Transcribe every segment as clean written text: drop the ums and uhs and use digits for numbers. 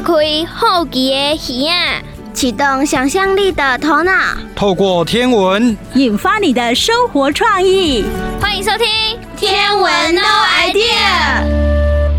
开好奇的耳啊， 启动想象力的头脑， 透过天文引发你的生活创意。 欢迎收听天文 No Idea。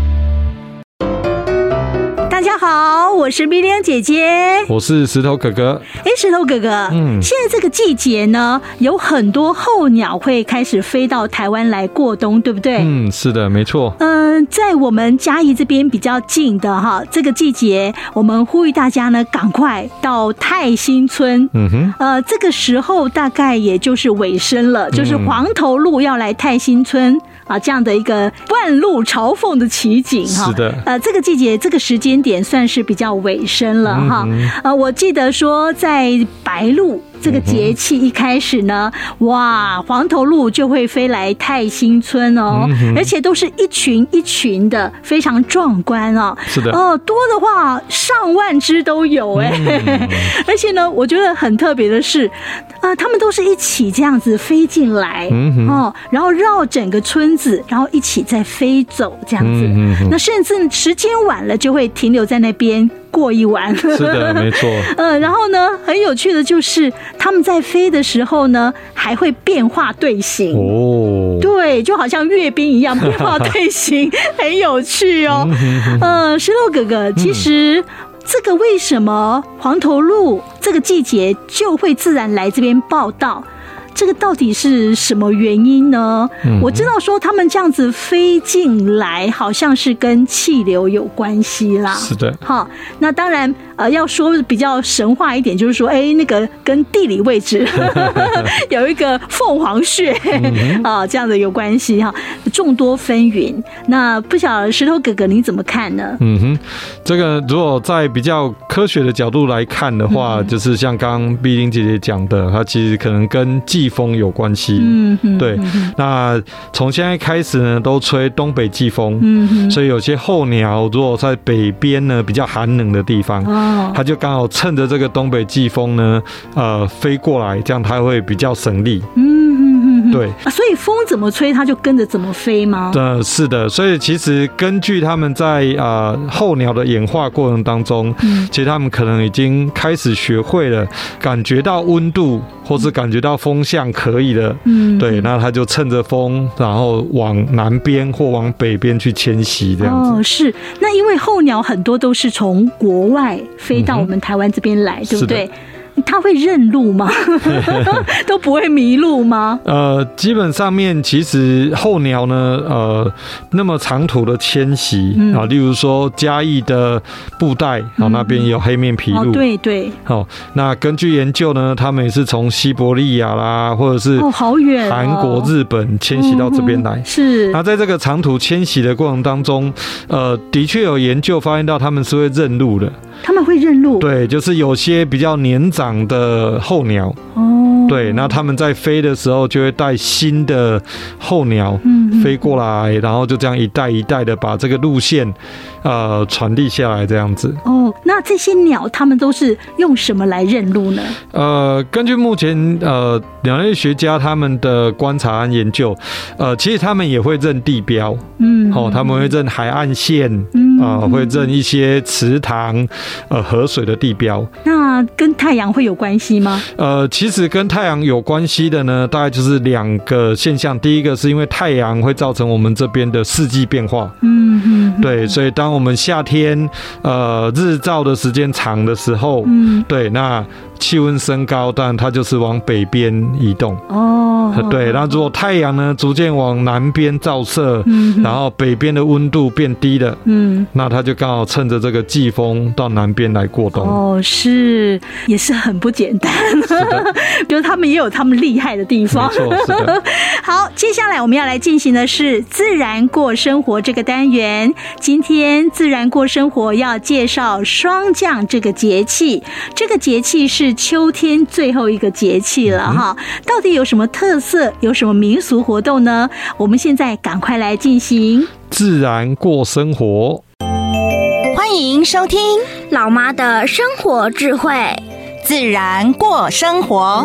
大家好，我是碧莲姐姐， 我是石头哥哥。 石头哥哥，现在这个季节呢，有很多候鸟会开始飞到台湾来过冬，对不对？ 是的，没错。 在我们嘉义这边比较近的哈，这个季节我们呼吁大家呢，赶快到泰兴村。这个时候大概也就是尾声了，就是黄头鹿要来泰兴村啊，这样的一个万鹿朝凤的奇景哈。 是的， 这个季节这个时间点算是比较尾声了哈。我记得说在白露这个节气一开始呢，哇，黄头鹿就会飞来泰兴村哦，而且都是一群一群的，非常壮观哦。 是的， 多的话上万只都有而且呢，我觉得很特别的是，他们都是一起这样子飞进来，然后绕整个村子，然后一起再飞走这样子。那甚至时间晚了，就会停留在那边过一晚。 是的，没错。 然后呢，很有趣的就是他们在飞的时候呢，还会变化队形哦。对，就好像阅兵一样，变化队形，很有趣哦。石头哥哥，其实这个为什么黄头鹿这个季节就会自然来这边报道？这个到底是什么原因呢？我知道说他们这样子飞进来，好像是跟气流有关系啦。 是的， 好，那当然要说比较神话一点，就是说，那个跟地理位置有一个凤凰穴这样的有关系哈。众多纷纭，那不晓得石头哥哥你怎么看呢？ 这个如果在比较科学的角度来看的话，就是像刚刚碧玲姐姐讲的，它其实可能跟季风有关系。对。那从现在开始呢，都吹东北季风，所以有些候鸟如果在北边呢比较寒冷的地方，它就刚好趁着这个东北季风呢，飞过来，这样它会比较省力。对， 所以风怎么吹，它就跟着怎么飞吗？ 是的，所以其实根据他们在候鸟的演化过程当中，其实他们可能已经开始学会了感觉到温度，或是感觉到风向可以了。对，那他就趁着风，然后往南边或往北边去迁徙，这样子。 是。那因为候鸟很多都是从国外飞到我们台湾这边来，对不对？他会认路吗？都不会迷路吗？ 基本上面其实候鸟呢，那么长途的迁徙啊，例如说嘉义的布袋那边有黑面琵鹭， 对。 那根据研究呢，他们也是从西伯利亚啦，或者是好远韩国、日本迁徙到这边来。 是。 那在这个长途迁徙的过程当中，的确有研究发现到他们是会认路的。 他们会认路？ 对，就是有些比较年长的候鸟，对，那他们在飞的时候就会带新的候鸟飞过来，然后就这样一代一代的把这个路线传递下来，这样子。 那这些鸟他们都是用什么来认路呢？ 根据目前鸟类学家他们的观察和研究，其实他们也会认地标，他们会认海岸线，会认一些池塘、河水的地标。 那跟太阳会有关系吗？ 其实跟太阳有关系的呢，大概就是两个现象。第一个是因为太阳会造成我们这边的四季变化，对，所以当我们夏天日照的时间长的时候，对，那气温升高，当然它就是往北边移动。对，那如果太阳呢逐渐往南边照射，然后北边的温度变低了，那它就刚好趁着这个季风到南边来过冬。 是，也是很不简单。比如他们也有他们厉害的地方。 没错，是的。 好，接下来我们要来进行的是自然过生活这个单元。今天自然过生活要介绍霜降这个节气，这个节气是秋天最后一个节气了哈。到底有什么特色，有什么民俗活动呢？我们现在赶快来进行自然过生活。 欢迎收听老妈的生活智慧， 自然过生活。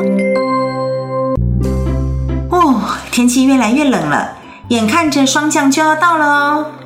天气越来越冷了，眼看着霜降就要到了哦。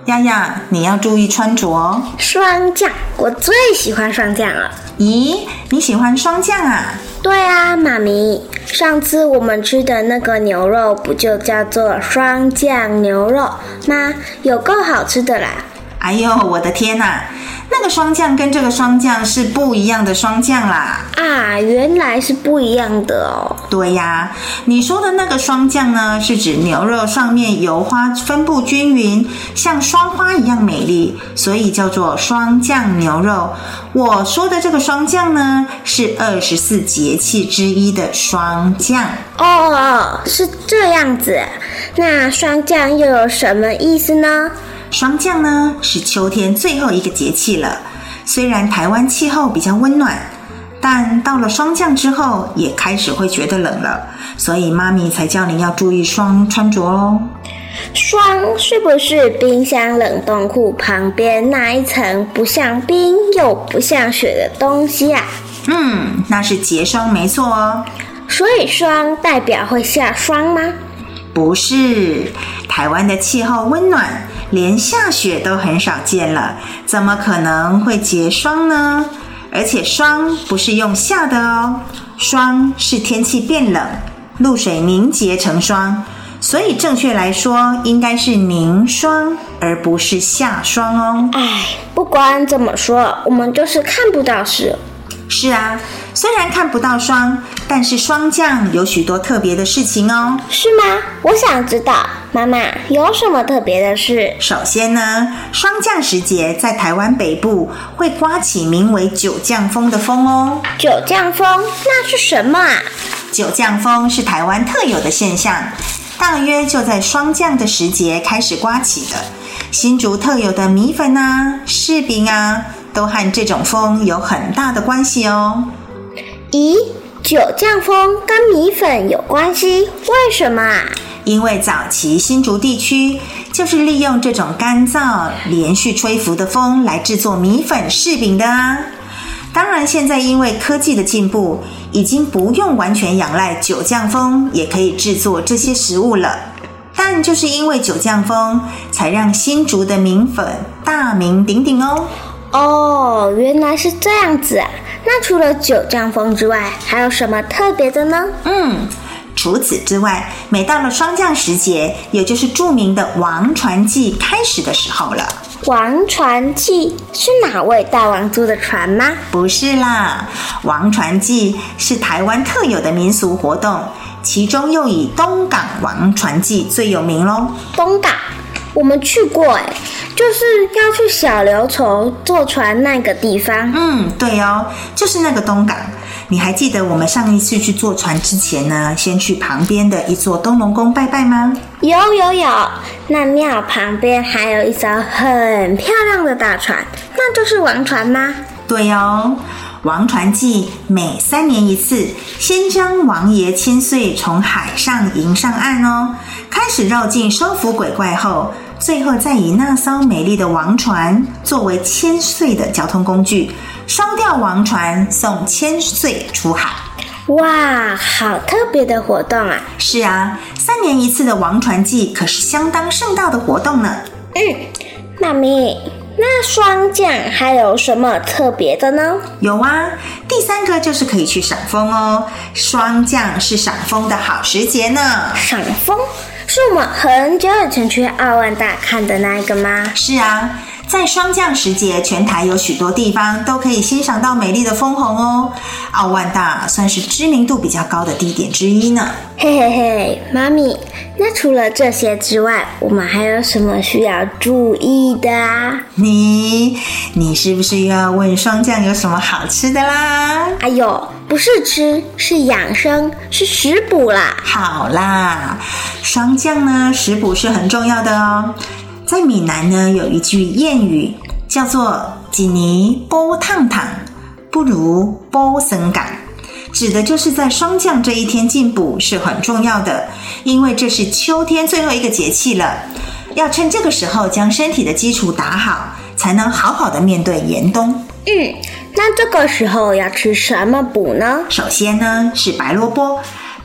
丫丫，你要注意穿着哦。 霜降，我最喜欢霜降了。 咦，你喜欢霜降啊？ 对啊，妈咪，上次我们吃的那个牛肉不就叫做霜降牛肉吗？有够好吃的啦！ 哎呦，我的天哪！那个霜降跟这个霜降是不一样的霜降啦。 啊，原来是不一样的哦。 对呀，你说的那个霜降呢，是指牛肉上面油花分布均匀，像霜花一样美丽，所以叫做霜降牛肉。我说的这个霜降呢，是24节气之一的霜降。 哦，是这样子。那霜降又有什么意思呢？ 霜降呢，是秋天最后一个节气了。虽然台湾气候比较温暖，但到了霜降之后，也开始会觉得冷了，所以妈咪才叫你要注意穿着咯。 霜是不是冰箱冷冻库旁边那一层不像冰又不像雪的东西啊？ 那是结霜没错哦。 所以霜代表会下霜吗？ 不是，台湾的气候温暖，连下雪都很少见了，怎么可能会结霜呢？而且霜不是用下的哦，霜是天气变冷，露水凝结成霜，所以正确来说应该是凝霜，而不是下霜哦。 不管怎么说，我们就是看不到雪。 是啊，虽然看不到霜，但是霜降有许多特别的事情哦。 是吗？我想知道，妈妈有什么特别的事？ 首先呢，霜降时节在台湾北部会刮起名为九降风的风哦。 九降风那是什么啊？ 九降风是台湾特有的现象，大约就在霜降的时节开始刮起的。新竹特有的米粉啊、柿饼啊，都和这种风有很大的关系哦。 咦，九降风跟米粉有关系？为什么啊？ 因为早期新竹地区就是利用这种干燥、连续吹拂的风来制作米粉、柿饼的啊。当然，现在因为科技的进步，已经不用完全仰赖九降风也可以制作这些食物了。但就是因为九降风，才让新竹的米粉大名鼎鼎哦。 哦，原来是这样子啊！那除了九降风之外，还有什么特别的呢？ 除此之外，每到了霜降时节，也就是著名的王船祭开始的时候了。 王船祭是哪位大王做的船吗？ 不是啦，王船祭是台湾特有的民俗活动，其中又以东港王船祭最有名咯。 东港，我们去过诶，就是要去小琉球坐船那个地方。 对哦，就是那个东港。你还记得我们上一次去坐船之前呢，先去旁边的一座东龙宫拜拜吗？ 有，那庙旁边还有一艘很漂亮的大船，那就是王船吗？ 对哦，王船祭每3年一次，先将王爷千岁从海上迎上岸哦，开始绕境收服鬼怪后，最后再以那艘美丽的王船作为千岁的交通工具，烧掉王船，送千岁出海。 哇，好特别的活动啊！ 是啊，3年一次的王船祭可是相当盛大的活动呢。 妈咪，那霜降还有什么特别的呢？ 有啊，第3个就是可以去赏枫哦。霜降是赏枫的好时节呢。 赏枫是我们很久以前去奥万大看的那一个吗？ 是啊，在霜降时节，全台有许多地方都可以欣赏到美丽的枫红哦。奥万大算是知名度比较高的地点之一呢。 嘿，妈咪，那除了这些之外，我们还有什么需要注意的啊？ 你是不是又要问霜降有什么好吃的啦？ 哎呦，不是吃，是养生，是食补啦。 好啦，霜降呢，食补是很重要的哦。在闽南呢，有一句谚语叫做“一年补烫烫，不如补生感”，指的就是在霜降这一天进补是很重要的，因为这是秋天最后一个节气了，要趁这个时候将身体的基础打好，才能好好的面对严冬。 那这个时候要吃什么补呢？ 首先呢是白萝卜。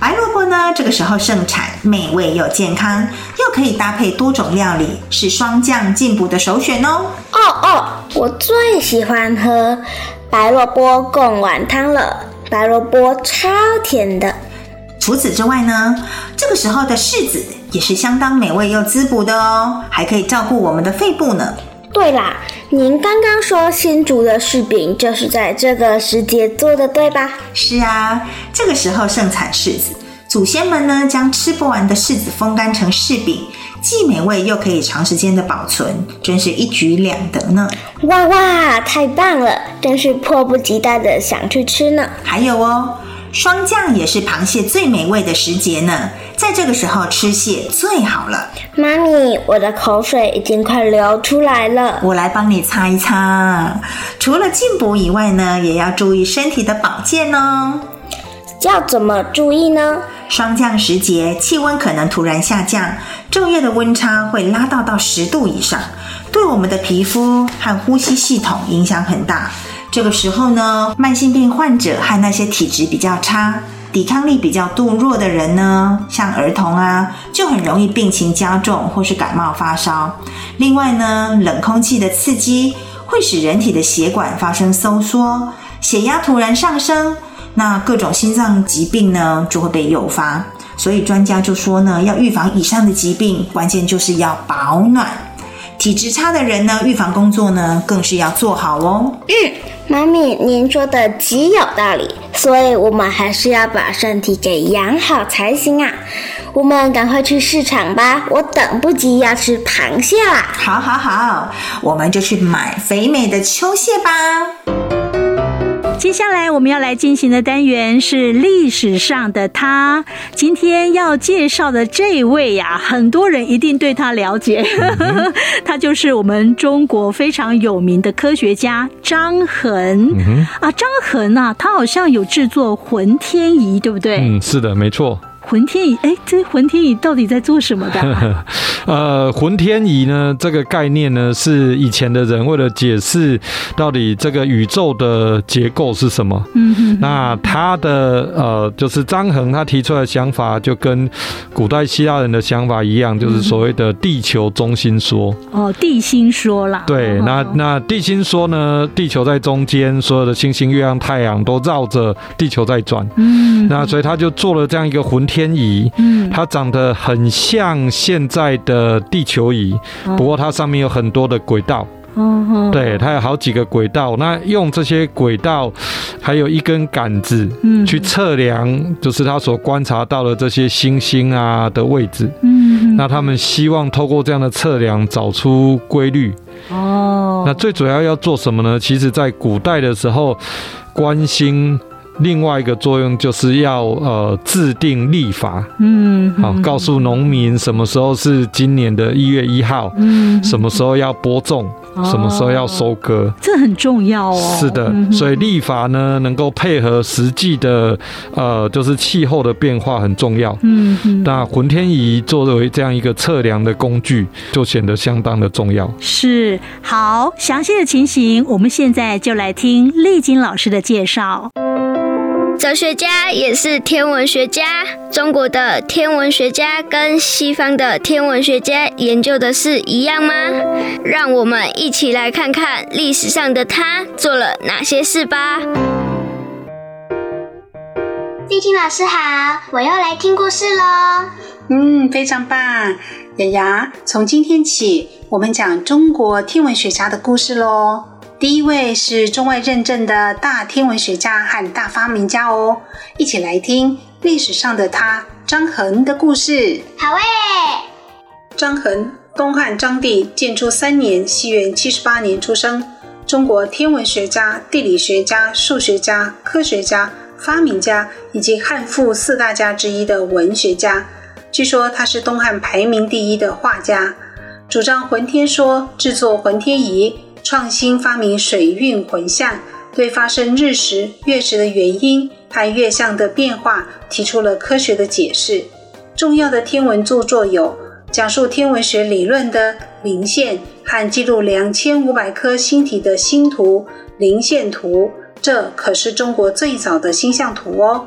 白萝卜呢，这个时候盛产，美味又健康，又可以搭配多种料理，是霜降进补的首选哦。 我最喜欢喝白萝卜贡丸汤了，白萝卜超甜的。 除此之外呢，这个时候的柿子也是相当美味又滋补的哦，还可以照顾我们的肺部呢。 对啦，您刚刚说新竹的柿饼就是在这个时节做的，对吧？ 是啊，这个时候盛产柿子，祖先们呢将吃不完的柿子风干成柿饼，既美味又可以长时间的保存，真是一举两得呢。 哇，太棒了，真是迫不及待的想去吃呢。 还有哦，霜降也是螃蟹最美味的时节呢，在这个时候吃蟹最好了。 妈咪，我的口水已经快流出来了， 我来帮你擦一擦。除了进补以外呢，也要注意身体的保健哦。 要怎么注意呢？ 霜降时节，气温可能突然下降，昼夜的温差会拉到10度以上，对我们的皮肤和呼吸系统影响很大。这个时候呢，慢性病患者和那些体质比较差、抵抗力比较度弱的人呢，像儿童啊，就很容易病情加重或是感冒发烧。另外呢，冷空气的刺激会使人体的血管发生收缩，血压突然上升，那各种心脏疾病呢就会被诱发。所以专家就说呢，要预防以上的疾病，关键就是要保暖。体质差的人呢，预防工作呢更是要做好哦。 妈咪，您说的极有道理，所以我们还是要把身体给养好才行啊。我们赶快去市场吧，我等不及要吃螃蟹啦。 好，我们就去买肥美的秋蟹吧。 接下来我们要来进行的单元是历史上的他。今天要介绍的这位呀，很多人一定对他了解，他就是我们中国非常有名的科学家张衡。张衡啊，他好像有制作浑天仪，对不对？ 是的，没错。 浑天仪，这浑天仪到底在做什么的？ 浑天仪呢，这个概念呢，是以前的人为了解释到底这个宇宙的结构是什么。那他的就是张衡他提出来的想法，就跟古代希腊人的想法一样，就是所谓的地球中心说。 地心说啦。 对，那地心说呢，地球在中间，所有的星星、月亮、太阳都绕着地球在转。那所以他就做了这样一个浑天仪，它长得很像现在的地球仪，不过它上面有很多的轨道。对，它有好几个轨道，那用这些轨道还有一根杆子去测量，就是他所观察到的这些星星啊的位置。那他们希望透过这样的测量找出规律。那最主要做什么呢？其实在古代的时候，观星另外一个作用就是要制定历法，好，告诉农民什么时候是今年的1月1号，什么时候要播种，什么时候要收割， 这很重要哦。 是的，所以历法呢能够配合实际的就是气候的变化很重要。那浑天仪作为这样一个测量的工具，就显得相当的重要。 是，好，详细的情形，我们现在就来听丽晶老师的介绍。 哲学家也是天文学家，中国的天文学家跟西方的天文学家研究的是一样吗？让我们一起来看看历史上的他做了哪些事吧。 丽晶老师好，我又来听故事咯。 非常棒。雅雅，从今天起我们讲中国天文学家的故事咯。第一位是中外认证的大天文学家和大发明家哦，一起来听历史上的他张衡的故事。 好耶！ 张衡，东汉章帝建初3年，西元78年出生，中国天文学家、地理学家、数学家、科学家、发明家以及汉赋4大家之一的文学家。据说他是东汉排名第1的画家，主张浑天说，制作浑天仪，创新发明水运浑象，对发生日食、月食的原因和月相的变化提出了科学的解释。重要的天文著作有讲述天文学理论的《灵线》和记录2500颗星体的星图《灵线图》，这可是中国最早的星象图哦。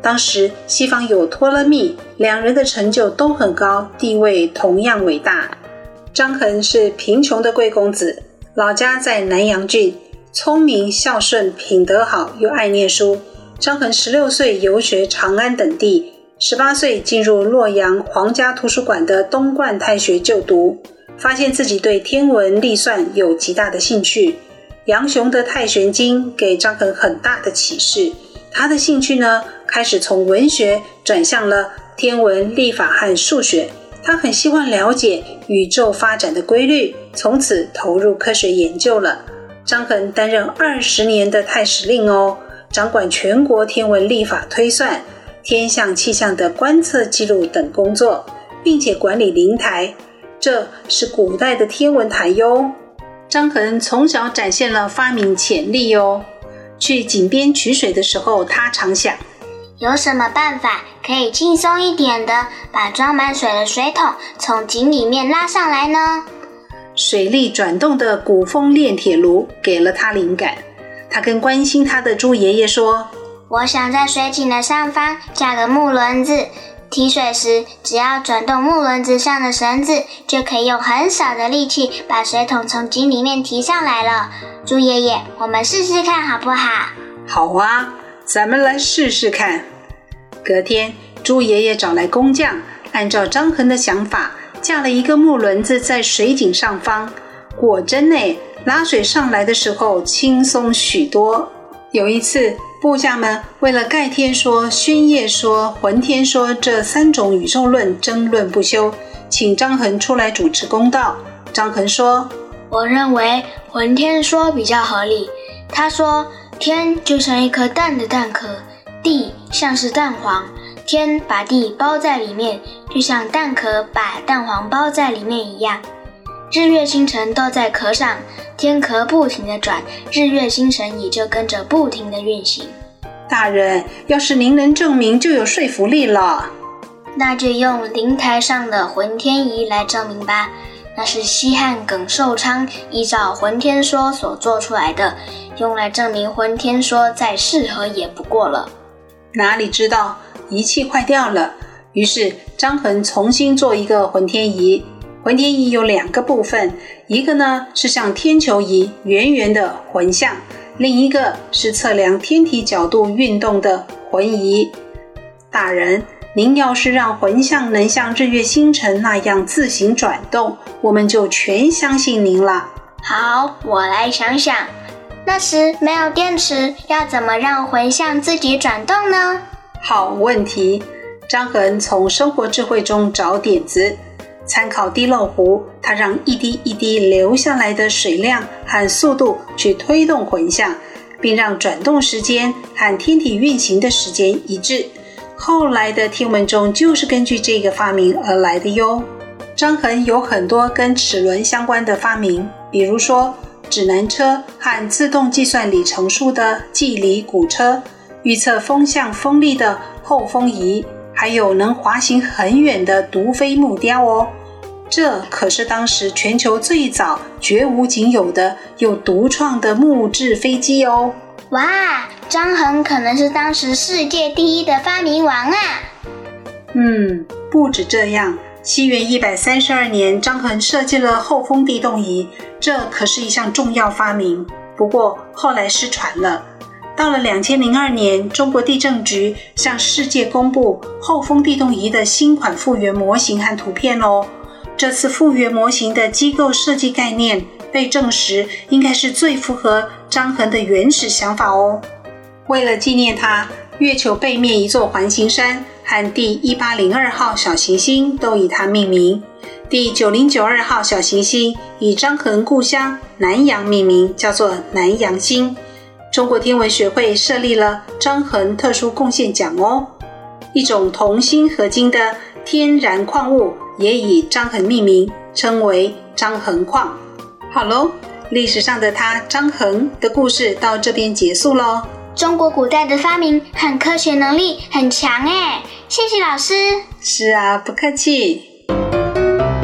当时西方有托勒密，两人的成就都很高，地位同样伟大。张衡是贫穷的贵公子，老家在南阳郡，聪明孝顺，品德好，又爱念书。张衡16岁游学长安等地，18岁进入洛阳皇家图书馆的东冠太学就读，发现自己对天文历算有极大的兴趣。杨雄的《太玄经》给张衡很大的启示，他的兴趣呢，开始从文学转向了天文、历法和数学。他很希望了解宇宙发展的规律，从此投入科学研究了。张衡担任20年的太史令哦，掌管全国天文历法推算、天象气象的观测记录等工作，并且管理灵台，这是古代的天文台哟。张衡从小展现了发明潜力哦。去井边取水的时候，他常想， 有什么办法可以轻松一点的把装满水的水桶从井里面拉上来呢？ 水力转动的鼓风炼铁炉给了他灵感。他跟关心他的猪爷爷说， 我想在水井的上方架个木轮子，提水时只要转动木轮子上的绳子，就可以用很少的力气把水桶从井里面提上来了。猪爷爷，我们试试看好不好？ 好啊，咱们来试试看。隔天，猪爷爷找来工匠，按照张衡的想法，架了一个木轮子在水井上方。果真呢，拉水上来的时候轻松许多。有一次，部下们为了盖天说、宣业说、浑天说这3种宇宙论争论不休，请张衡出来主持公道。张衡说， 我认为浑天说比较合理。他说，天就像一颗蛋的蛋壳，地像是蛋黄，天把地包在里面，就像蛋壳把蛋黄包在里面一样。日月星辰都在壳上，天壳不停地转，日月星辰也就跟着不停地运行。 大人，要是您能证明，就有说服力了。 那就用灵台上的浑天仪来证明吧。那是西汉耿寿昌依照浑天说所做出来的，用来证明浑天说再适合也不过了。 哪里知道仪器坏掉了，于是张衡重新做一个浑天仪。浑天仪有2个部分，一个呢是像天球仪圆圆的浑象，另一个是测量天体角度运动的浑仪。大人，您要是让浑象能像日月星辰那样自行转动，我们就全相信您了。 好，我来想想。那时没有电池，要怎么让浑象自己转动呢？ 好问题。张衡从生活智慧中找点子，参考滴漏壶，他让一滴一滴流下来的水量和速度去推动浑象，并让转动时间和天体运行的时间一致。后来的天文钟就是根据这个发明而来的哟。张衡有很多跟齿轮相关的发明，比如说指南车和自动计算里程数的计里鼓车，预测风向风力的后风仪，还有能滑行很远的独飞木雕哦。这可是当时全球最早绝无仅有的又独创的木质飞机哦。 哇，张衡可能是当时世界第一的发明王啊！ 不止这样，西元132年，张衡设计了后风地动仪，这可是一项重要发明，不过后来失传了。到了2002年，中国地政局向世界公布后风地动仪的新款复原模型和图片哦。这次复原模型的机构设计概念被证实应该是最符合张衡的原始想法哦。为了纪念他，月球背面一座环形山和第1802号小行星都以他命名。第9092号小行星以张衡故乡南阳命名，叫做南阳星。中国天文学会设立了张衡特殊贡献奖哦。一种同锌合金的天然矿物也以张衡命名，称为张衡矿。好咯，历史上的他张衡的故事到这边结束咯。 中国古代的发明和科学能力很强耶，谢谢老师。 是啊，不客气。 大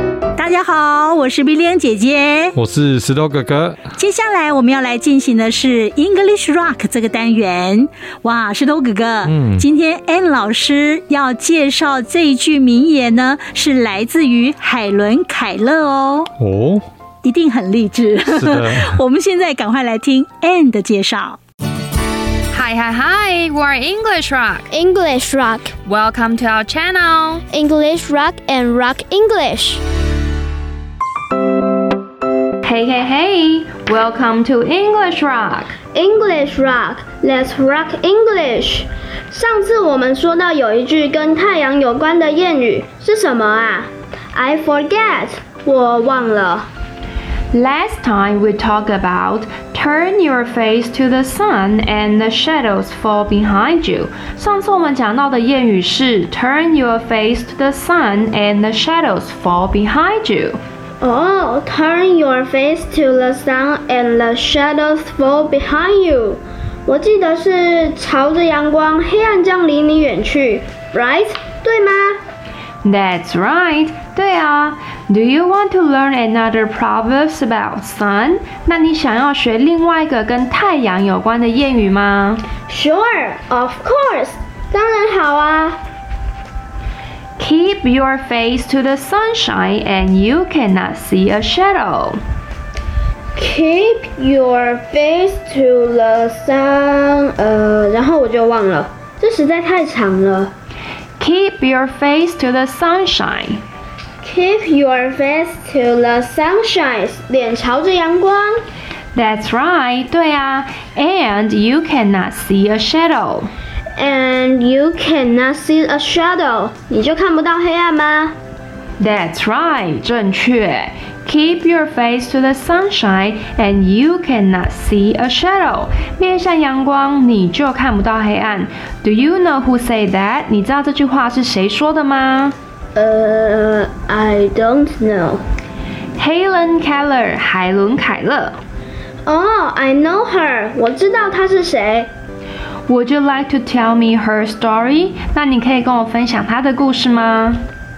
大家好，我是碧莲姐姐， 我是石头哥哥。 接下来我们要来进行的是 English Rock 这个单元。哇，石头哥哥，今天 Ann 老师要介绍这一句名言呢，是来自于海伦·凯勒哦。一定很励志。是的。我们现在赶快来听 Ann 的介绍。 Hi, we're English Rock. English Rock. Welcome to our channel. English Rock and Rock English. Hey, welcome to English Rock. English Rock, let's rock English. 上次我们说到有一句跟太阳有关的谚语是什么啊？ I forget, 我忘了。 Last time we talked about turn your face to the sun and the shadows fall behind you. 上次我们讲到的谚语是 turn your face to the sun and the shadows fall behind you. Turn your face to the sun and the shadows fall behind you. 我记得是朝着阳光，黑暗将离你远去 ，right？ 对吗？ That's right. 对啊。Do you want to learn another proverbs about sun? 那你想要学另外一个跟太阳有关的谚语吗？ Sure, of course. 当然好啊。 Keep your face to the sunshine and you cannot see a shadow. Keep your face to the sun. 然后我就忘了，这实在太长了。 Keep your face to the sunshine. Keep your face to the sunshine. 脸朝着阳光。 That's right. 对啊。And you cannot see a shadow. And you cannot see a shadow. 你就看不到黑暗吗？ That's right. 正确。Keep your face to the sunshine and you cannot see a shadow. 面向阳光，你就看不到黑暗。Do you know who said that? 你知道这句话是谁说的吗 ？I don't know. Helen Keller, 海伦·凯勒。 I know her. 我知道她是谁。 Would you like to tell me her story? 那你可以跟我分享她的故事吗？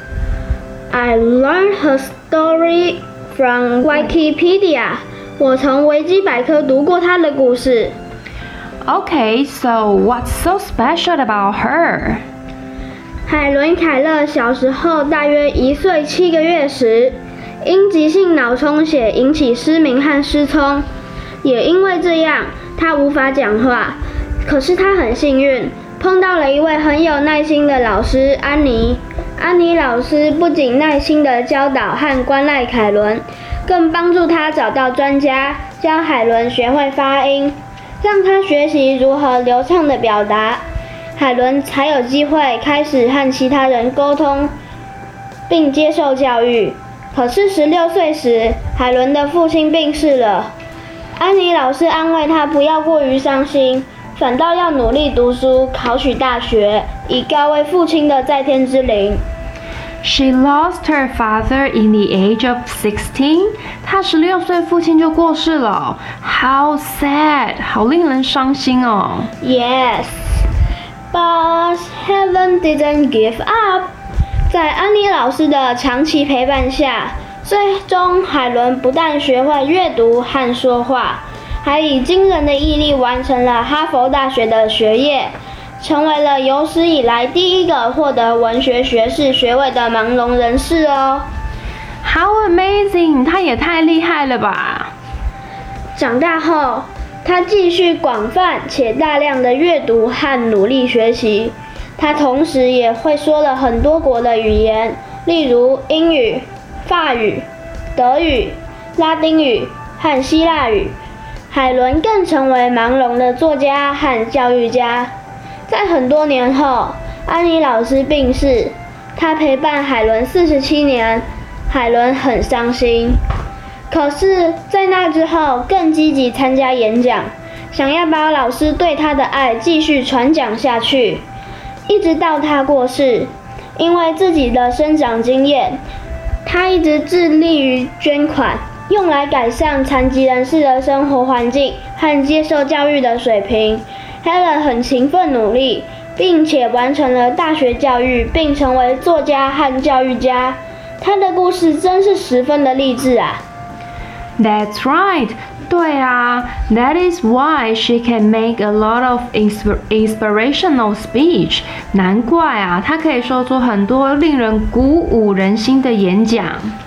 I learned her story from Wikipedia. 我从维基百科读过她的故事。 Okay, so what's so special about her? 海伦·凯勒小时候大约1岁7个月时，因急性脑充血引起失明和失聪，也因为这样，她无法讲话。可是她很幸运，碰到了一位很有耐心的老师安妮。安妮老师不仅耐心地教导和关爱凯伦，更帮助她找到专家，教海伦学会发音，让她学习如何流畅地表达。海伦才有机会开始和其他人沟通，并接受教育。可是16岁时，海伦的父亲病逝了。安妮老师安慰她不要过于伤心，反倒要努力读书，考取大学，以告慰父亲的在天之灵。 She lost her father in the age of 16. 她16岁父亲就过世了。How sad! 好令人伤心哦。 Yes, but Helen didn't give up. 在安妮老师的长期陪伴下，最终海伦不但学会阅读和说话，还以惊人的毅力完成了哈佛大学的学业，成为了有史以来第一个获得文学学士学位的盲聋人士哦。 How amazing！ 他也太厉害了吧！ 长大后，他继续广泛且大量的阅读和努力学习。他同时也会说了很多国的语言，例如英语、法语、德语、拉丁语和希腊语。海伦更成为盲聋的作家和教育家。在很多年后，安妮老师病逝，她陪伴海伦47年，海伦很伤心。可是，在那之后，更积极参加演讲，想要把老师对她的爱继续传讲下去，一直到她过世。因为自己的生长经验，她一直致力于捐款，用来改善残疾人士的生活环境和接受教育的水平。Helen 很勤奋努力，并且完成了大学教育，并成为作家和教育家。 他的故事真是十分的励志啊。 That's right. 对啊 ，That is why she can make a lot of inspirational speech. 难怪啊，她可以说出很多令人鼓舞人心的演讲。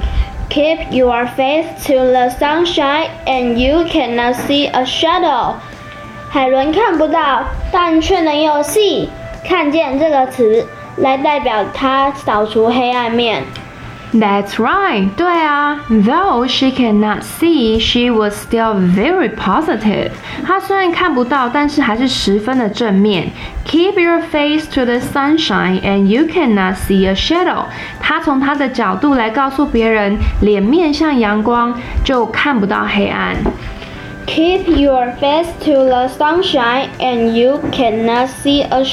Keep your face to the sunshine, and you cannot see a shadow. 海伦看不到，但却能用 see 看见这个词来代表她扫除黑暗面。 That's right. 对啊 ，Though she cannot see, she was still very positive. 她虽然看不到，但是还是十分的正面。Keep your face to the sunshine, and you cannot see a shadow. 她从她的角度来告诉别人，脸面向阳光，就看不到黑暗。 Keep your face to the sunshine, and you cannot see a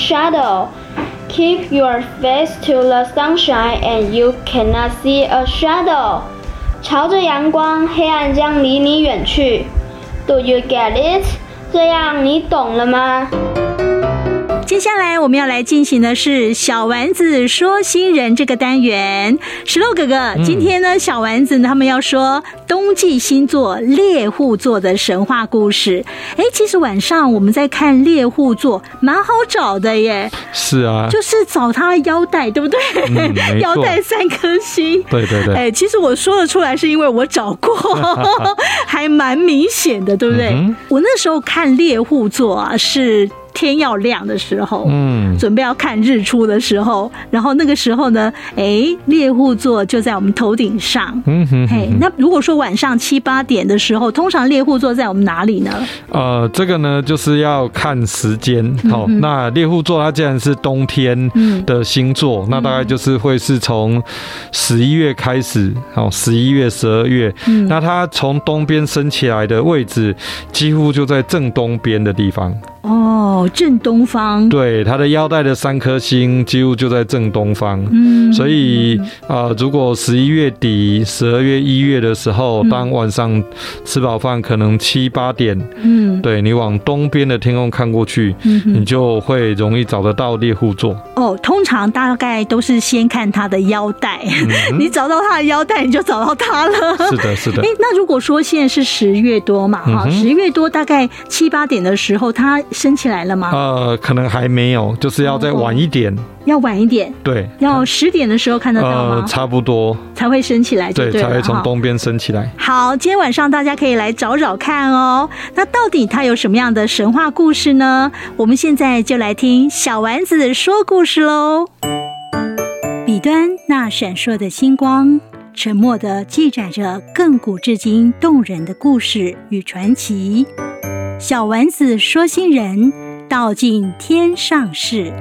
shadow.Keep your face to the sunshine, and you cannot see a shadow. 朝着阳光，黑暗将离你远去。Do you get it? 这样你懂了吗？ 接下来我们要来进行的是小丸子说新人这个单元。石头哥哥，今天呢，小丸子他们要说冬季星座猎户座的神话故事。其实晚上我们在看猎户座蛮好找的耶。 是啊， 就是找他腰带，对不对？腰带3颗星。 对对对。 其实我说得出来是因为我找过，还蛮明显的，对不对？我那时候看猎户座啊，是天要亮的时候，准备要看日出的时候，然后那个时候呢，猎户座就在我们头顶上。那如果说晚上7、8点的时候，通常猎户座在我们哪里呢？ 这个呢就是要看时间。那猎户座它既然是冬天的星座，那大概就是会是从11月开始，11月、12月，那它从东边升起来的位置，几乎就在正东边的地方。 正东方。 对，它的腰带的3颗星几乎就在正东方。所以如果11月底、12月、1月的时候，当晚上吃饱饭，可能7、8点，对，你往东边的天空看过去，你就会容易找得到猎户座。 通常大概都是先看它的腰带，你找到它的腰带，你就找到它了。 是的，是的。 那如果说现在是10月多嘛，10月多大概7、8点的时候，它升起来了吗？ 可能还没有，就是要再晚一点。 要晚一点， 对， 要10点的时候看得到吗？ 差不多才会升起来就对了， 对，才会从东边升起来。 好，今天晚上大家可以来找找看哦。那到底它有什么样的神话故事呢？我们现在就来听小丸子说故事喽。彼端那闪烁的星光，沉默地记载着亘古至今动人的故事与传奇。小丸子说新人，道尽天上事。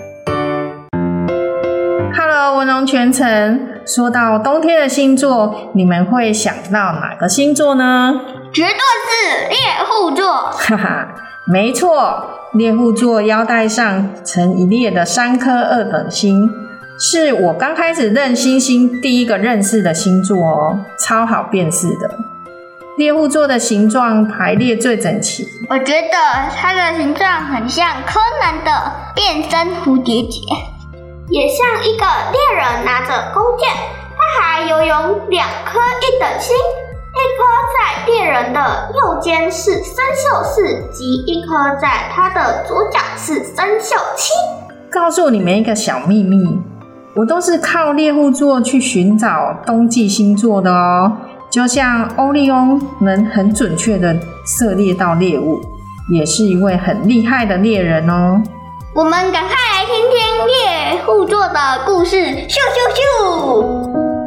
Hello， 文龙全程。说到冬天的星座，你们会想到哪个星座呢？ 绝对是猎户座。 哈哈，没错，猎户座腰带上成一列的3颗2等星，是我刚开始认星星第一个认识的星座哦，超好辨识的。猎户座的形状排列最整齐， 我觉得它的形状很像柯南的变身蝴蝶结，也像一个猎人拿着弓箭。它还拥有2颗1等星，一颗在猎人的右肩是生锈4，及一颗在他的左脚是生锈7。 告诉你们一个小秘密，我都是靠猎户座去寻找冬季星座的哦。就像欧利翁能很准确的射猎到猎物，也是一位很厉害的猎人哦。 我们赶快来听听猎户座的故事，咻咻咻！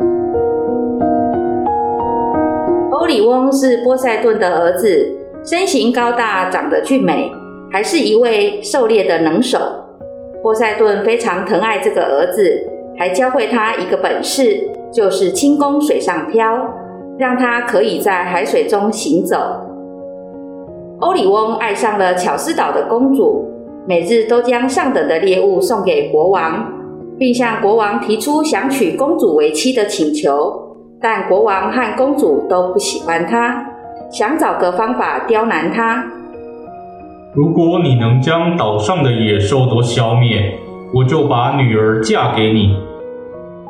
欧里翁是波塞顿的儿子，身形高大，长得俊美，还是一位狩猎的能手。波塞顿非常疼爱这个儿子，还教会他一个本事，就是轻功水上漂，让他可以在海水中行走。欧里翁爱上了巧思岛的公主，每日都将上等的猎物送给国王，并向国王提出想娶公主为妻的请求，但国王和公主都不喜欢他，想找个方法刁难他。 如果你能将岛上的野兽都消灭，我就把女儿嫁给你。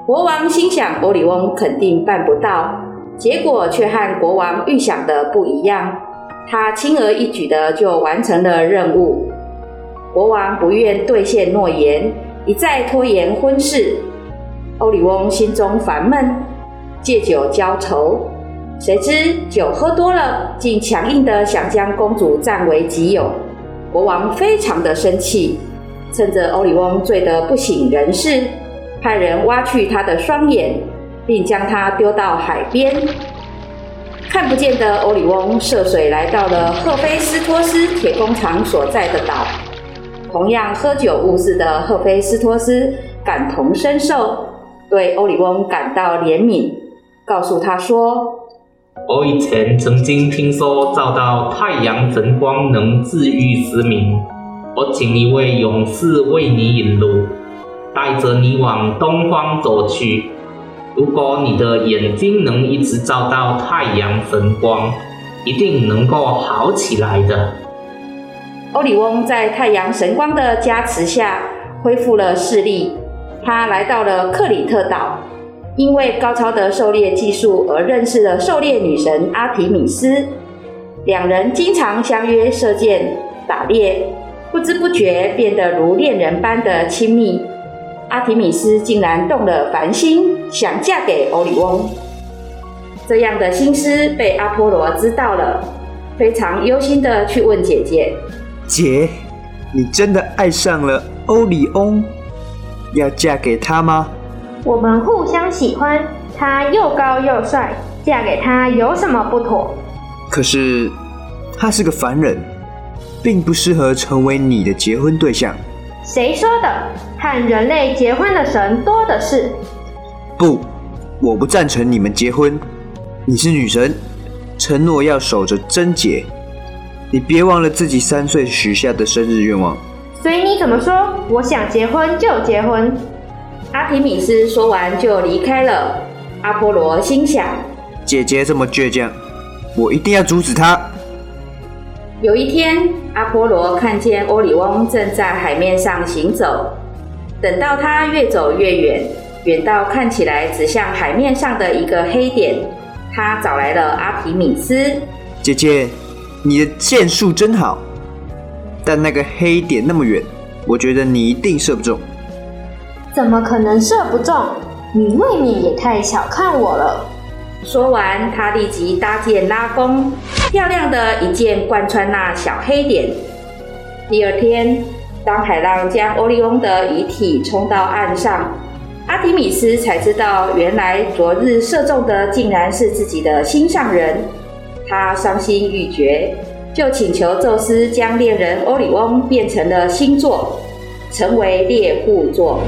国王心想欧里翁肯定办不到，结果却和国王预想的不一样，他轻而易举的就完成了任务。国王不愿兑现诺言，一再拖延婚事。欧里翁心中烦闷，借酒浇愁，谁知酒喝多了，竟强硬的想将公主占为己有。国王非常的生气，趁着欧里翁醉得不省人事，派人挖去他的双眼，并将他丢到海边。看不见的欧里翁涉水来到了赫菲斯托斯铁工厂所在的岛。同样喝酒误事的赫菲斯托斯感同身受，对欧里翁感到怜悯，告诉他说： 我以前曾经听说照到太阳晨光能治愈失明，我请一位勇士为你引路，带着你往东方走去。如果你的眼睛能一直照到太阳晨光，一定能够好起来的。 欧里翁在太阳神光的加持下恢复了视力，他来到了克里特岛，因为高超的狩猎技术而认识了狩猎女神阿提米斯，两人经常相约射箭打猎，不知不觉变得如恋人般的亲密。阿提米斯竟然动了凡心，想嫁给欧里翁。这样的心思被阿波罗知道了，非常忧心的去问姐姐： 姐，你真的爱上了欧里翁，要嫁给他吗？ 我们互相喜欢，他又高又帅，嫁给他有什么不妥？ 可是他是个凡人，并不适合成为你的结婚对象。 谁说的？和人类结婚的神多的是。 不，我不赞成你们结婚。你是女神，承诺要守着贞洁，你别忘了自己3岁许下的生日愿望。 随你怎么说，我想结婚就结婚。 阿提米斯说完就离开了。阿波罗心想： 姐姐这么倔强，我一定要阻止她。 有一天，阿波罗看见欧里翁正在海面上行走，等到他越走越远，远到看起来只像海面上的一个黑点，他找来了阿提米斯。 姐姐，你的箭术真好，但那个黑点那么远，我觉得你一定射不中。 怎么可能射不中？你未免也太小看我了。 说完，他立即搭箭拉弓，漂亮的一箭贯穿那小黑点。第二天，当海浪将欧利翁的遗体冲到岸上，阿提米斯才知道，原来昨日射中的竟然是自己的心上人。他伤心欲绝，就请求宙斯将恋人欧里翁变成了星座，成为猎户座。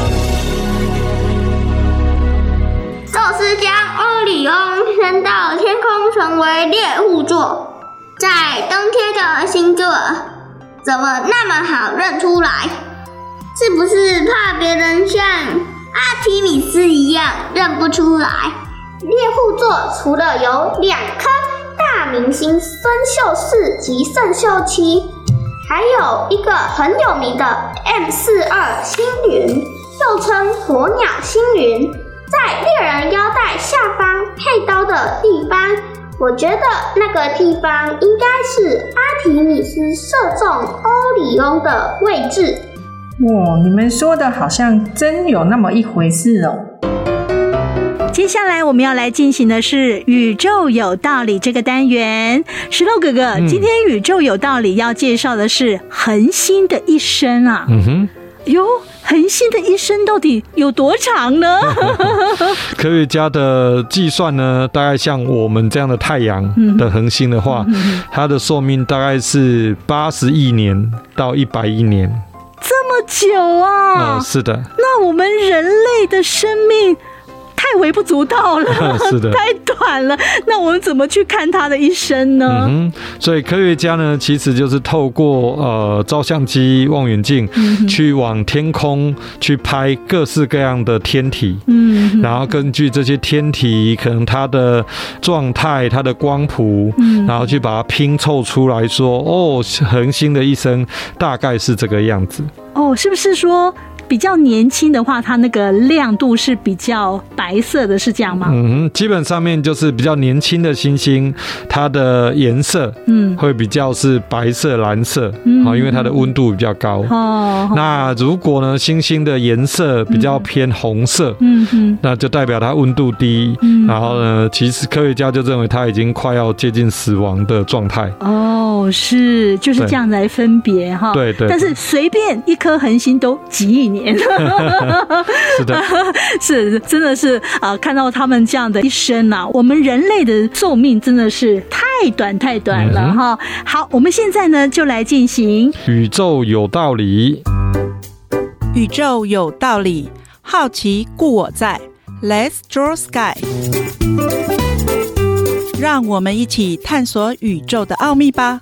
宙斯将欧里翁升到天空，成为猎户座。在冬天的星座，怎么那么好认出来？是不是怕别人像阿提米斯一样认不出来？猎户座除了有2颗大明星参宿4及参宿7，还有一个很有名的 M42 星云，又称鸵鸟星云。在猎人腰带下方配刀的地方，我觉得那个地方应该是阿提米斯射中欧里翁的位置。 哇，你们说的好像真有那么一回事哦。 接下来我们要来进行的是宇宙有道理这个单元。石头哥哥，今天宇宙有道理要介绍的是恒星的一生啊。哟，恒星的一生到底有多长呢？ 科学家的计算呢，大概像我们这样的太阳的恒星的话，它的寿命大概是80亿年到100亿年。 这么久啊？ 是的。 那我们人类的生命太微不足道了， 是的， 太短了。那我们怎么去看他的一生呢？ 所以科学家呢，其实就是透过照相机、望远镜，去往天空去拍各式各样的天体，然后根据这些天体可能它的状态、它的光谱，然后去把它拼凑出来说，恒星的一生大概是这个样子。 是不是说比较年轻的话，它那个亮度是比较白色的，是这样吗？ 基本上面就是比较年轻的星星，它的颜色会比较是白色、蓝色，因为它的温度比较高。那如果呢，星星的颜色比较偏红色，那就代表它温度低，然后呢，其实科学家就认为它已经快要接近死亡的状态。 是，就是这样来分别哈。 对。 但是随便一颗恒星都几亿年， 是的， 是真的是看到他们这样的一生啊，我们人类的寿命真的是太短了哈。好，我们现在呢就来进行宇宙有道理。 宇宙有道理，好奇故我在 Let's Draw Sky， 让我们一起探索宇宙的奥秘吧。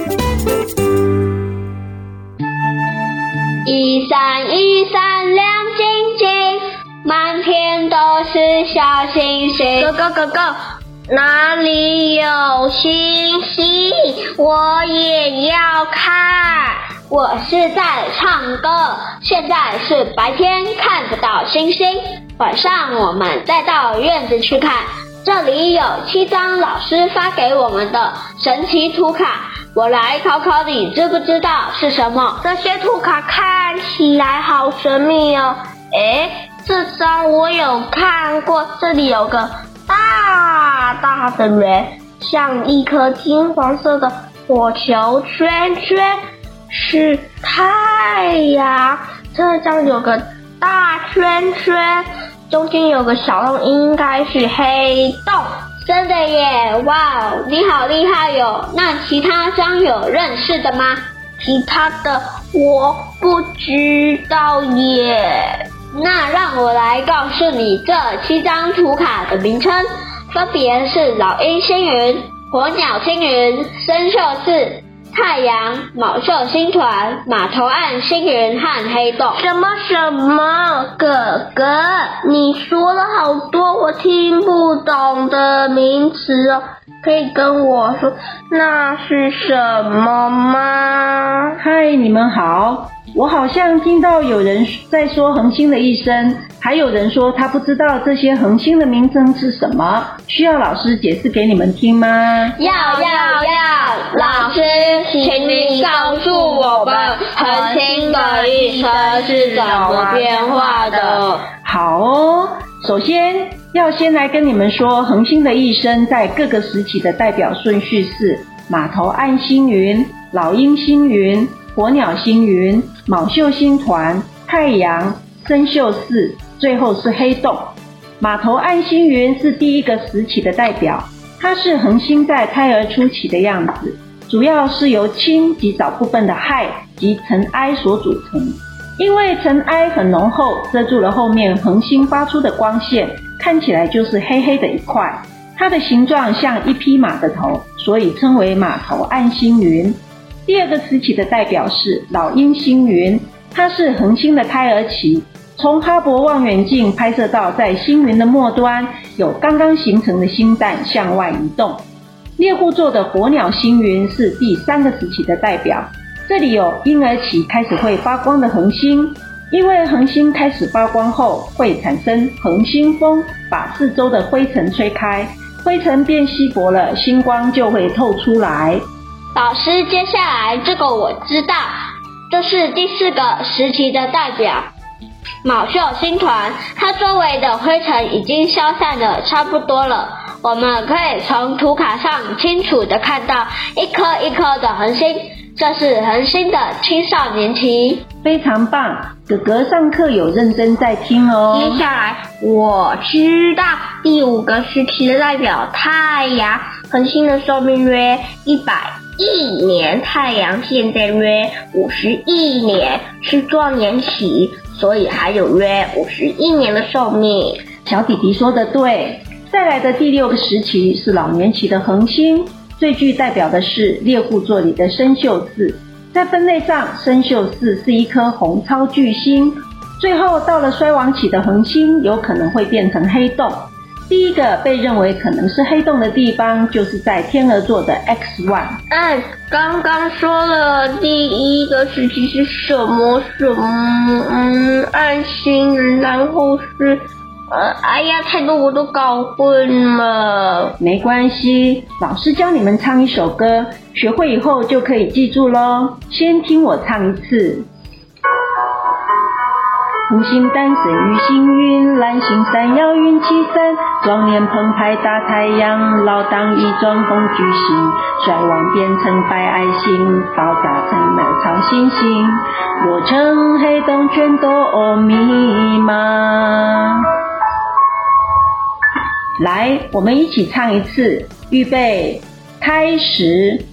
一闪一闪亮晶晶，满天都是小星星。Go， 哪里有星星，我也要看。我是在唱歌，现在是白天，看不到星星。晚上我们再到院子去看，这里有7张老师发给我们的神奇图卡。我来考考你，知不知道是什么？这些图卡看起来好神秘哦。这张我有看过，这里有个大大的圆，像一颗金黄色的火球圈圈，是太阳。这张有个大圈圈，中间有个小洞，应该是黑洞。真的耶！哇，你好厉害哟！那其他张有认识的吗？其他的我不知道耶。那让我来告诉你这7张图卡的名称，分别是老鹰星云、火鸟星云、生锈四、太阳、昴宿星团、马头岸星云和黑洞。什么？哥哥，你说了好多我听不懂的名词哦，可以跟我说那是什么吗？ 嗨，你们好，我好像听到有人在说恒星的一生，还有人说他不知道这些恒星的名称是什么，需要老师解释给你们听吗？ 要，老师，请你告诉我们恒星的一生是怎么变化的。 好哦，首先要先来跟你们说恒星的一生在各个时期的代表顺序是马头岸星云、老鹰星云、火鸟星云、昴宿星团、太阳、生锈四，最后是黑洞。马头岸星云是第一个时期的代表，它是恒星在胎儿初期的样子，主要是由氢及少部分的氦及尘埃所组成。因为尘埃很浓厚，遮住了后面恒星发出的光线，看起来就是黑黑的一块。它的形状像一匹马的头，所以称为马头岸星云。第二个时期的代表是老鹰星云，它是恒星的胎儿期，从哈勃望远镜拍摄到在星云的末端有刚刚形成的星蛋向外移动。猎户座的火鸟星云是第3个时期的代表，这里有婴儿期开始会发光的恒星，因为恒星开始发光后会产生恒星风，把四周的灰尘吹开，灰尘变稀薄了，星光就会透出来。 老师，接下来这个我知道，这是第4个时期的代表昴宿星团，它周围的灰尘已经消散的差不多了，我们可以从图卡上清楚的看到一颗一颗的恒星，这是恒星的青少年期。 非常棒，哥哥上课有认真在听哦。 接下来我知道第5个时期的代表太阳，恒星的寿命约100亿年，太阳现在约50亿年，是壮年期，所以还有约51年的寿命。 小弟弟说的对。再来的第6个时期是老年期的恒星，最具代表的是猎户座里的生锈四。在分类上，生锈四是一颗红超巨星，最后到了衰亡期的恒星有可能会变成黑洞。 第一个被认为可能是黑洞的地方，就是在天鹅座的 X1。 刚刚说了第一个时期是什么暗星人，然后是太多我都搞混了。 没关系，老师教你们唱一首歌，学会以后就可以记住咯。先听我唱一次。红星诞生于星云，蓝星闪耀云气散，壮年澎湃大太阳，老当益壮红巨星，衰亡变成白矮星，爆炸成了超新星，落成黑洞全都密码。来，我们一起唱一次，预备，开始。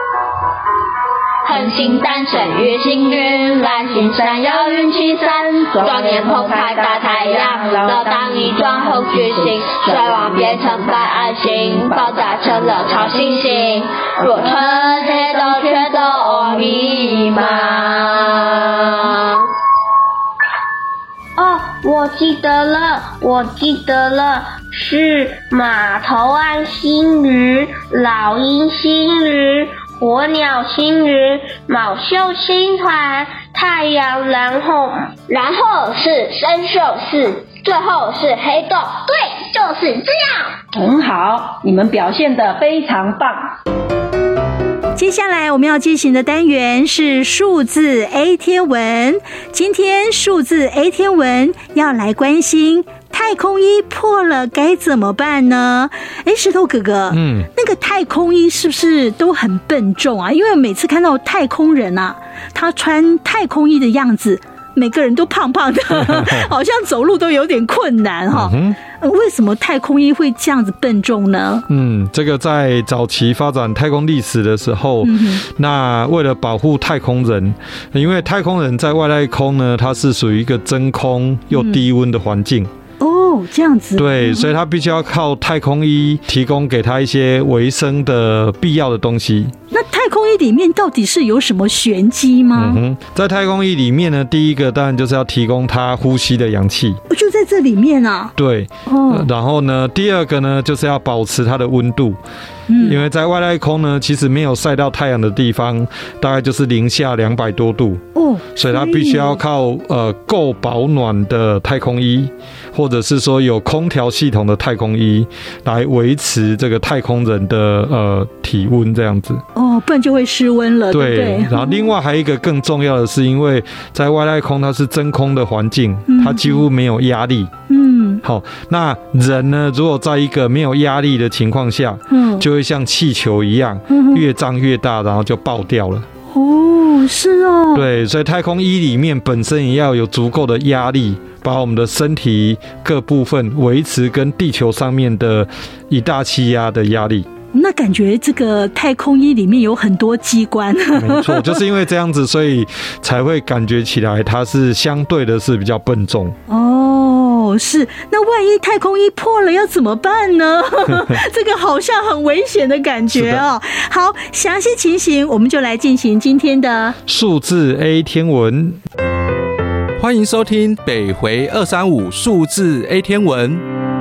恒星诞生于星云，蓝星闪耀云气散，壮年澎湃大太阳，老当益壮红巨星，衰亡变成白矮星，爆炸成了超新星，落成黑洞全都密码。我记得了，是马头岸星云、老鹰星云、火鸟星云、卯宿星团、太阳，然后是参宿4，最后是黑洞。对，就是这样。 很好，你们表现得非常棒。 接下来我们要进行的单元是数字 A 天文。今天数字 A 天文要来关心太空衣破了该怎么办呢？石头哥哥，那个太空衣是不是都很笨重啊？因为每次看到太空人啊，他穿太空衣的样子，每个人都胖胖的，好像走路都有点困难哈。为什么太空衣会这样子笨重呢？ 这个在早期发展太空历史的时候，那为了保护太空人，因为太空人在外太空呢，它是属于一个真空又低温的环境。 这样子。 对，所以他必须要靠太空衣提供给他一些维生的必要的东西。 那太空衣里面到底是有什么玄机吗？ 在太空衣里面呢，第一个当然就是要提供他呼吸的氧气， 就在这里面啊。 对，然后呢，第二个呢，就是要保持它的温度。因为在外太空呢，其实没有晒到太阳的地方，大概就是零下200多度所以它必须要靠够保暖的太空衣，或者是说有空调系统的太空衣来维持这个太空人的体温这样子。 不然就会失温了，对不对？ 然后另外还有一个更重要的是，因为在外太空它是真空的环境，它几乎没有压力。好，那人呢，如果在一个没有压力的情况下，就会像气球一样，越胀越大，然后就爆掉了。 是哦。 对，所以太空衣里面本身也要有足够的压力，把我们的身体各部分维持跟地球上面的1大气压的压力。 那感觉这个太空衣里面有很多机关。 没错，就是因为这样子，所以才会感觉起来它是相对的是比较笨重。 是，那万一太空衣破了要怎么办呢？这个好像很危险的感觉哦。好，详细情形我们就来进行今天的数字 A 天文。 欢迎收听北回235数字 A 天文。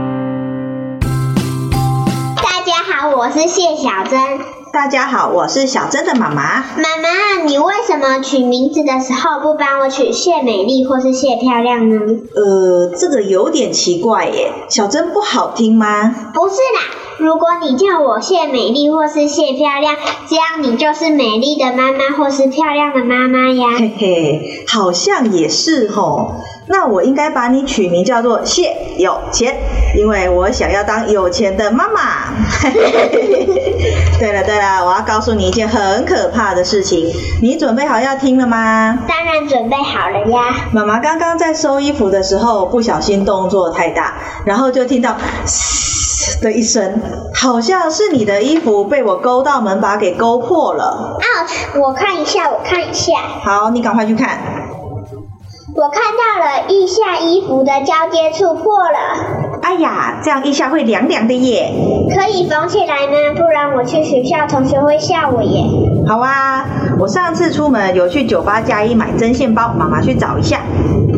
大家好，我是谢小珍。 大家好，我是小珍的妈妈。 妈妈，你为什么取名字的时候不帮我取谢美丽或是谢漂亮呢？ 这个有点奇怪耶。小珍不好听吗？ 不是啦，如果你叫我谢美丽或是谢漂亮，这样你就是美丽的妈妈或是漂亮的妈妈呀。 嘿嘿，好像也是齁。那我应该把你取名叫做谢有钱，因为我想要当有钱的妈妈。对了，我要告诉你一件很可怕的事情，你准备好要听了吗？ 当然准备好了呀。 妈妈刚刚在收衣服的时候不小心动作太大，然后就听到嘶的一声，好像是你的衣服被我勾到门把给勾破了。 我看一下。 好，你赶快去看。 我看到了腋下衣服的交接处破了。 哎呀，这样腋下会凉凉的耶。 可以缝起来吗？不然我去学校同学会笑我耶。 好啊，我上次出门有去98+1买针线包，妈妈去找一下。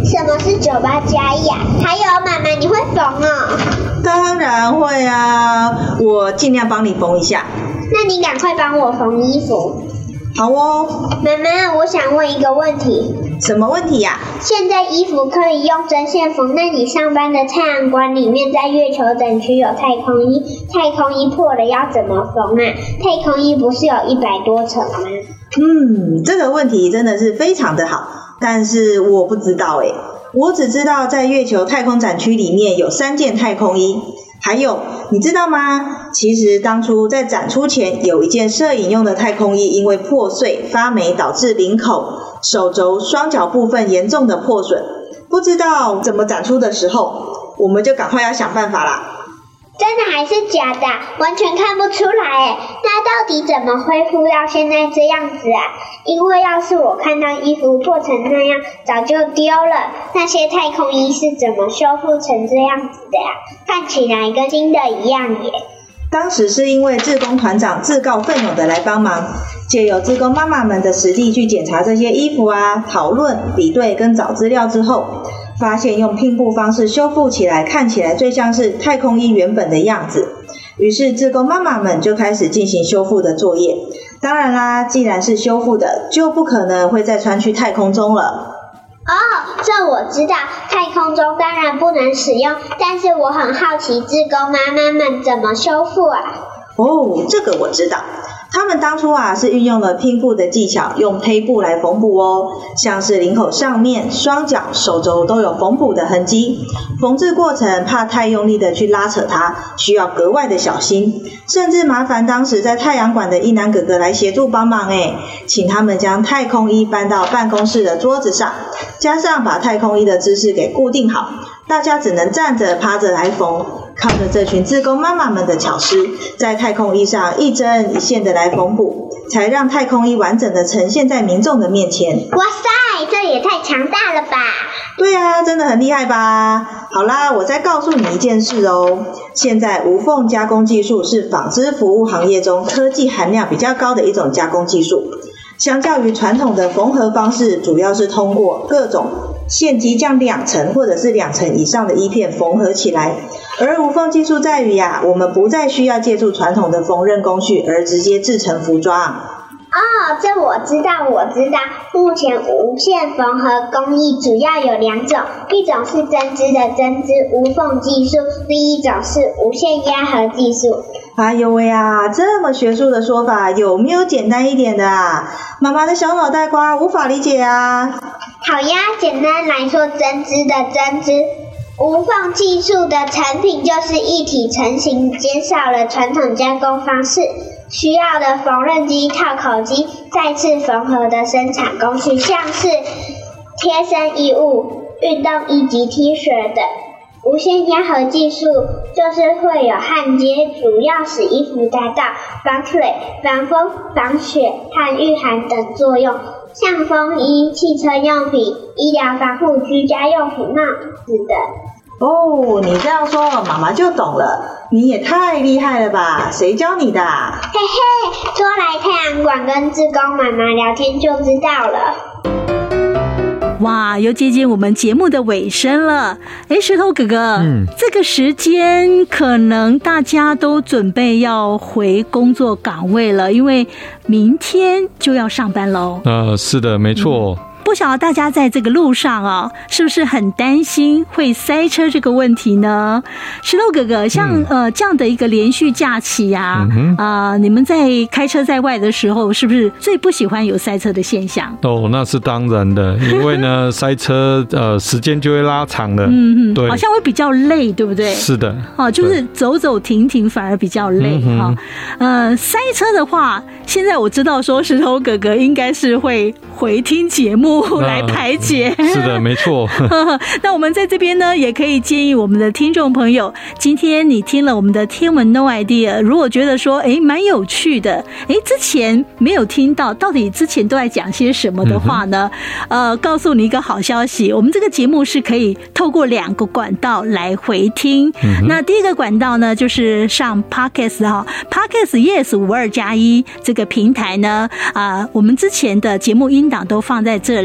什么是98+1啊？还有妈妈，你会缝哦？ 当然会啊，我尽量帮你缝一下。 那你赶快帮我缝衣服。 好哦。 妈妈，我想问一个问题。 什么问题呀？ 现在衣服可以用针线缝，那你上班的太阳馆里面在月球等区有太空衣，太空衣破了要怎么缝啊？太空衣不是有100多层吗？ 这个问题真的是非常的好，但是我不知道耶。我只知道在月球太空展区里面有3件太空衣。还有，你知道吗？其实当初在展出前，有一件摄影用的太空衣因为破碎发霉，导致领口、手肘、双脚部分严重的破损。不知道怎么展出的时候，我们就赶快要想办法啦。 真的还是假的？完全看不出来耶。那到底怎么恢复到现在这样子啊？因为要是我看到衣服破成那样，早就丢了。那些太空衣是怎么修复成这样子的呀？看起来跟新的一样耶。 当时是因为志工团长自告奋勇的来帮忙，借由志工妈妈们的实地去检查这些衣服啊，讨论、比对跟找资料之后，发现用拼布方式修复起来，看起来最像是太空衣原本的样子。于是志工妈妈们就开始进行修复的作业。当然啦，既然是修复的，就不可能会再穿去太空中了。 这我知道，太空中当然不能使用，但是我很好奇志工妈妈们怎么修复啊？ 这个我知道。他们当初是运用了拼布的技巧，用胚布来缝补哦，像是领口上面、双脚、手肘都有缝补的痕迹。缝制过程怕太用力的去拉扯它，需要格外的小心，甚至麻烦当时在太阳馆的一男哥哥来协助帮忙请他们将太空衣搬到办公室的桌子上，加上把太空衣的姿势给固定好，大家只能站着趴着来缝。靠着这群志工妈妈们的巧施，在太空衣上一针一线的来缝补，才让太空衣完整的呈现在民众的面前。 哇塞，这也太强大了吧！ 对啊，真的很厉害吧？好啦，我再告诉你一件事哦。现在无缝加工技术是纺织服务行业中科技含量比较高的一种加工技术。相较于传统的缝合方式，主要是通过各种线机将2层或者是2层以上的衣片缝合起来。而无缝技术在于我们不再需要借助传统的缝纫工序，而直接制成服装。 这我知道。目前无线缝合工艺主要有2种，一种是针织的针织无缝技术，另一种是无线压合技术。 哎呦喂这么学术的说法，有没有简单一点的啊？妈妈的小脑袋瓜无法理解啊。 好呀，简单来说，针织的针织无缝技术的成品就是一体成型，减少了传统加工方式需要的缝纫机、套口机、再次缝合的生产工序，像是贴身衣物、运动衣及 T 恤等。无线压合技术就是会有焊接，主要使衣服达到防水、防风、防雪和御寒等作用，像风衣、汽车用品、医疗防护、居家用品、帽子等。 你这样说妈妈就懂了，你也太厉害了吧？谁教你的啊？ 嘿嘿，多来太阳馆跟志工妈妈聊天就知道了。 哇，又接近我们节目的尾声了。石头哥哥，这个时间可能大家都准备要回工作岗位了，因为明天就要上班喽。 是的，没错。 不晓得大家在这个路上是不是很担心会塞车这个问题呢？石头哥哥，像这样的一个连续假期你们在开车在外的时候，是不是最不喜欢有塞车的现象？ 那是当然的，因为呢塞车时间就会拉长了，对， 好像会比较累，对不对？ 是的， 就是走走停停反而比较累塞车的话，现在我知道说石头哥哥应该是会回听节目来排解， 是的，没错。 那我们在这边呢，也可以建议我们的听众朋友，今天你听了我们的天文 No Idea， 如果觉得说蛮有趣的，之前没有听到到底之前都在讲些什么的话呢，告诉你一个好消息，我们这个节目是可以透过2个管道来回听。那第一个管道呢，就是上 Podcast Podcast Yes 52+1这个平台呢，我们之前的节目音档都放在这里。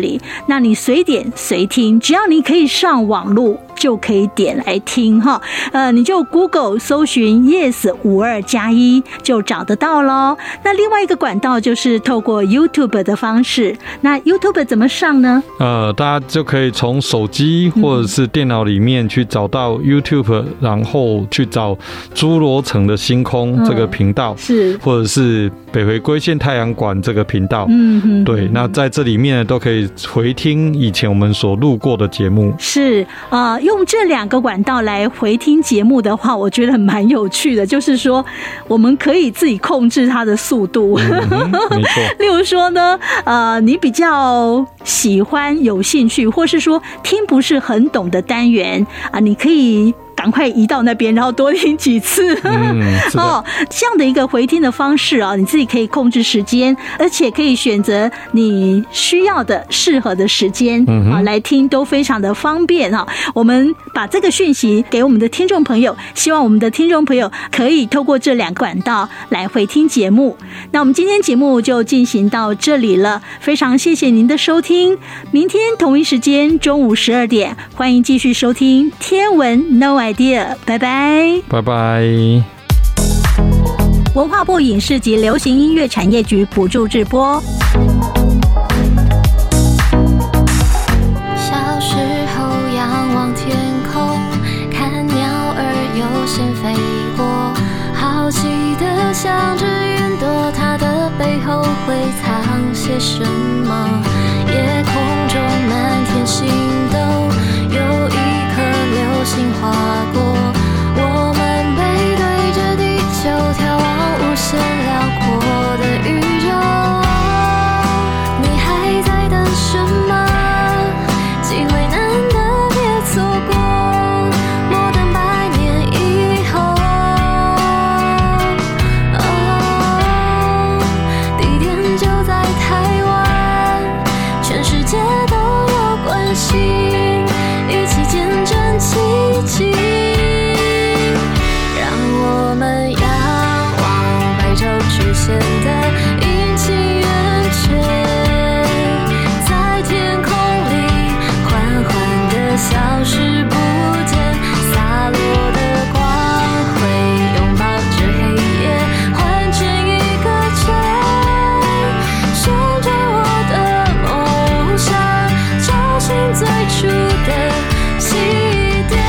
里，那你随点随听，只要你可以上网路就可以点来听哈。你就 Google 搜寻 Yes52+1就找得到咯。那另外一个管道就是透过 YouTube 的方式。那 YouTube 怎么上呢？ 大家就可以从手机或者是电脑里面去找到 YouTube，然后去找侏罗城的星空这个频道， 是，或者是北回归线太阳馆这个频道。对，那在这里面都可以回听以前我们所录过的节目。 是，用这2个管道来回听节目的话，我觉得蛮有趣的，就是说我们可以自己控制它的速度。 没错。 例如说呢，你比较喜欢、有兴趣，或是说听不是很懂的单元啊，你可以赶快移到那边，然后多听几次。这样的一个回听的方式啊，你自己可以控制时间，而且可以选择你需要的、适合的时间来听，都非常的方便啊。我们把这个讯息给我们的听众朋友，希望我们的听众朋友可以透过这2个管道来回听节目。那我们今天节目就进行到这里了，非常谢谢您的收听。明天同一时间中午12点，欢迎继续收听天文 No Idea， 拜拜， 拜拜。 文化部影视及流行音乐产业局补助制播。 小时候仰望天空，看鸟儿悠闲飞过，好奇的想着云朵，它的背后会藏些什么？夜空中满天星斗，有一颗流星划过，我们背对着地球眺望无限辽阔的宇宙。你还在等什么？机会难得别错过，莫等100年以后。地点就在台湾，全世界都有关系，一起见证奇迹。让我们仰望白昼出现的阴晴圆缺，在天空里缓缓地消失不见，洒落的光辉拥抱着黑夜，换成一个圈，旋转我的梦想，找寻最初的起点。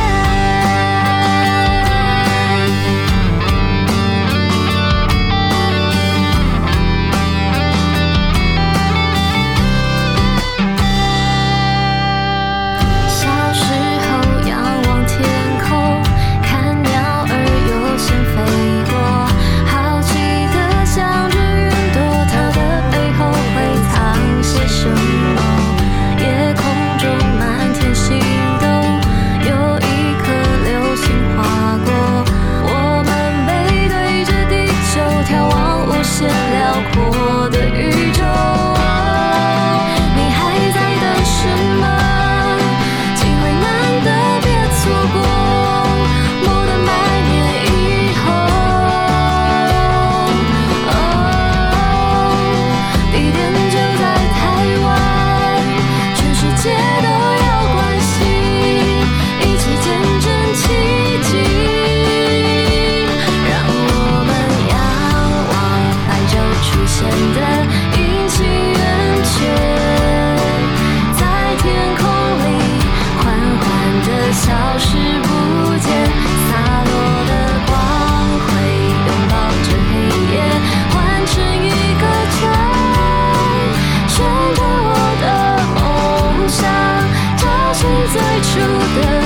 小时候仰望天空，看鸟儿悠闲飞过，好奇的想着云朵，它的背后会藏些什么？夜空中满天星斗，有一颗流星划过，我们背对着地球眺望无限辽阔的宇宙。你还在等什么？机会难得别错过，莫等100年以后。地点就在台湾，全世界都有关系，一起见证奇迹。让我们仰望白昼出现的阴晴圆缺，在天空里缓缓地消失不见，洒落的光辉拥抱着黑夜，换成一个圈，旋转我的梦想，找寻最初的